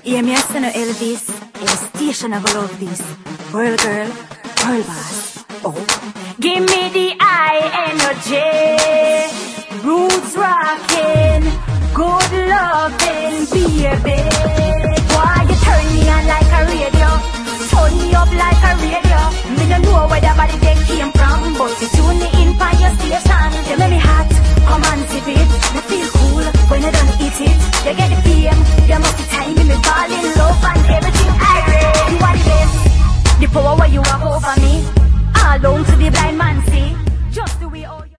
Yeah, me a son of Elvis. In the station I go love this. World girl, world boss. Oh. Give me the high energy. Roots rocking. Good loving, baby. Why you turn me on like a radio? Turn me up like a radio. Me don't know where the body they came from, but you tune me in for your station. You make me hot, come and sip it. Me feel cool when you don't eat it. You get the fame, you must be time in me fall in love and everything I read. You are the best, the power where you are over me. All down to the blind man see. Just the way all you